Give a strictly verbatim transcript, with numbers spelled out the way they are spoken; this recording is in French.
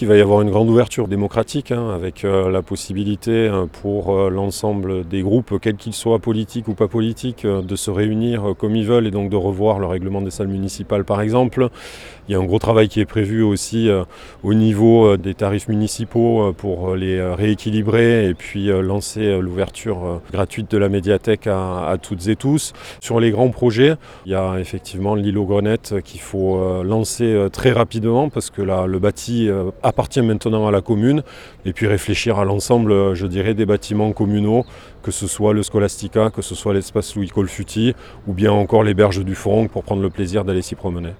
Il va y avoir une grande ouverture démocratique hein, avec euh, la possibilité euh, pour euh, l'ensemble des groupes, quels qu'ils soient politiques ou pas politiques, euh, de se réunir euh, comme ils veulent et donc de revoir le règlement des salles municipales par exemple. Il y a un gros travail qui est prévu aussi euh, au niveau euh, des tarifs municipaux euh, pour les euh, rééquilibrer et puis euh, lancer euh, l'ouverture euh, gratuite de la médiathèque à, à toutes et tous. Sur les grands projets, il y a effectivement l'îlot Grenette qu'il faut euh, lancer euh, très rapidement parce que là, le bâti euh, appartient maintenant à la commune et puis réfléchir à l'ensemble, je dirais, des bâtiments communaux, que ce soit le Scholastica, que ce soit l'espace Louis Colfuti ou bien encore les berges du Foron pour prendre le plaisir d'aller s'y promener.